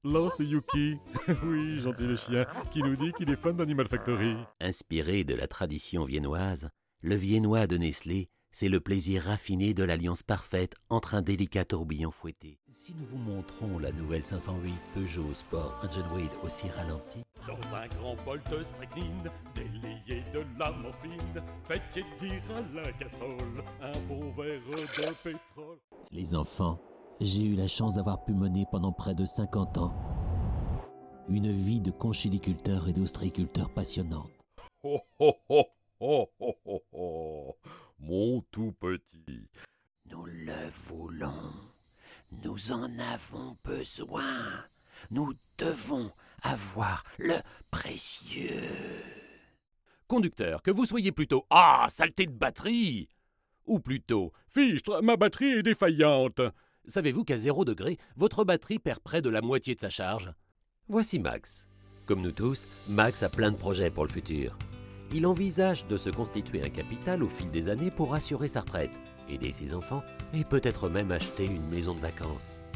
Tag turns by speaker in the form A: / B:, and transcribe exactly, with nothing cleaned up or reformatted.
A: Là, c'est Yuki. Oui, gentil le chien, qui nous dit qu'il est fan d'Animal Factory.
B: Inspiré de la tradition viennoise, le viennois de Nestlé, c'est le plaisir raffiné de l'alliance parfaite entre un délicat tourbillon fouetté. Si nous vous montrons la nouvelle cinq cent huit Peugeot Sport Engineweed aussi ralenti,
A: Dans un grand bol de strychnine, délayé de la morphine, faites tiédir à la casserole un bon verre de pétrole.
B: les enfants, j'ai eu la chance d'avoir pu mener pendant près de cinquante ans une vie de conchiliculteur et d'ostréiculteur passionnante.
A: Oh oh oh oh oh oh oh, mon tout petit.
B: Nous le voulons, nous en avons besoin, nous devons avoir le précieux.
C: Conducteur, que vous soyez plutôt « Ah, saleté de batterie !» ou plutôt
A: Fichtre, ma batterie est défaillante.
C: « Savez-vous qu'à zéro degré, votre batterie perd près de la moitié de sa charge ?»
B: Voici Max. Comme nous tous, Max a plein de projets pour le futur. Il envisage de se constituer un capital au fil des années pour assurer sa retraite, aider ses enfants et peut-être même acheter une maison de vacances.